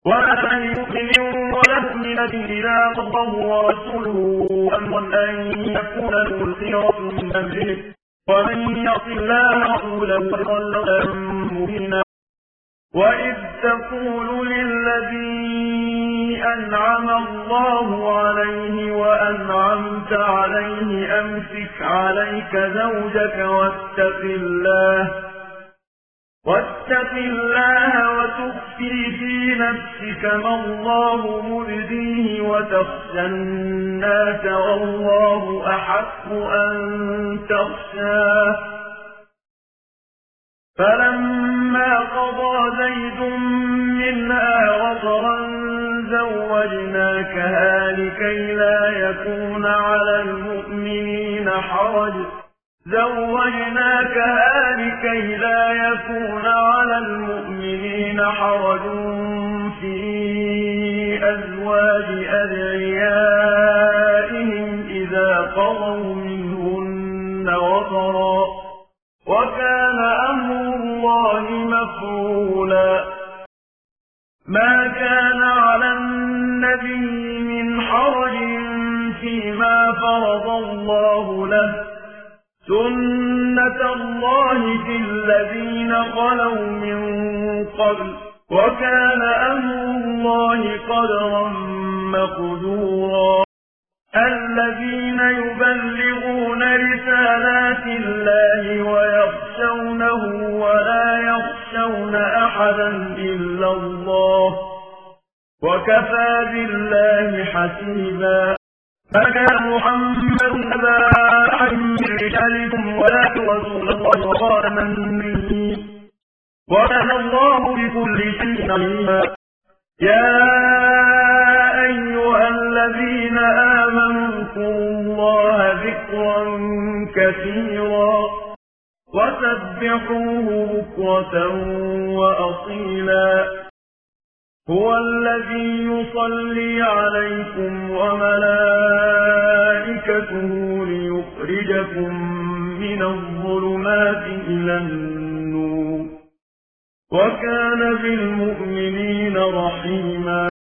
ومن يؤمن ولا مؤمنة إذا قضى الله ورسوله أمرا أن يكون له الخيرة من أمره ومن يعص الله ورسوله فقد ضل ضلالا مبينا. وإذ تقول للذي أنعم الله عليه وأنعمت عليه أمسك عليك زوجك واتق الله وتخفي في نفسك ما الله مبديه وتخشى الناس والله أحق أن تخشاه. فلما قضى زيد منها وطرا زوجناكها لكي لا يكون على المؤمنين حرج في أزواج أدعيائهم إذا قضوا منهن وطرا وكان أمر الله مفعولا. ما كان على النبي من حرج فيما فرض الله له سنة الله في الذين خلوا من قبل وكان أمر الله قدرا مقدورا. الذين يبلغون رسالات الله ويخشونه ولا يخشون أحدا إلا الله وكفى بالله حسيبا. ما كان محمد أبا أحد من رجالكم ولكن رسول الله وخاتم النبيين وكان الله بكل شيء عليما. يا أيها الذين آمنوا اذكروا الله ذكرا كثيرا وسبحوه بكرة وأصيلا. هو الذي يصلي عليكم وملائكته ليخرجكم من الظلمات إلى النور وكان بالمؤمنين رحيما.